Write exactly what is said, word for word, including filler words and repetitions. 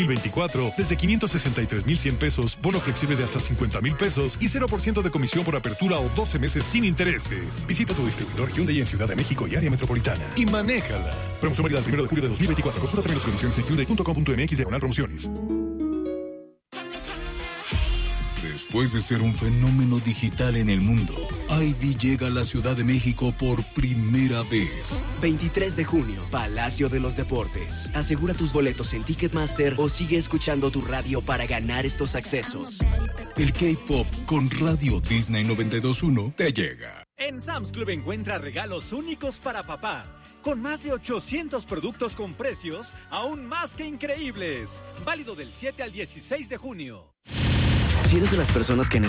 veinticuatro desde quinientos sesenta y tres mil cien pesos, bono flexible de hasta cincuenta mil pesos y cero por ciento de comisión por apertura o doce meses sin intereses. Visita tu distribuidor Hyundai en Ciudad de México y área metropolitana y manéjala. Promoción válida el primero de julio de dos mil veinticuatro. Consulta términos y condiciones en hyundai punto com punto m x diagonal promociones. Después de ser un fenómeno digital en el mundo, Ivy llega a la Ciudad de México por primera vez. veintitrés de junio, Palacio de los Deportes. Asegura tus boletos en Ticketmaster o sigue escuchando tu radio para ganar estos accesos. El K-Pop con Radio Disney noventa y dos punto uno te llega. En Sam's Club encuentra regalos únicos para papá, con más de ochocientos productos con precios aún más que increíbles. Válido del siete al dieciséis de junio. Si eres de las personas que